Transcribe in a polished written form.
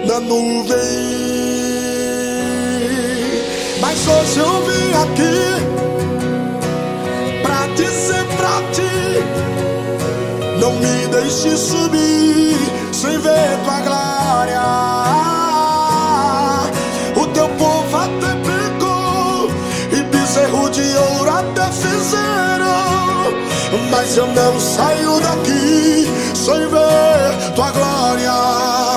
na nuvem. Mas hoje eu vim aqui pra dizer pra ti: não me deixe subir sem ver tua glória. O teu povo até pecou e bezerro de ouro até fizeram, mas eu não saio daqui sem ver tua glória.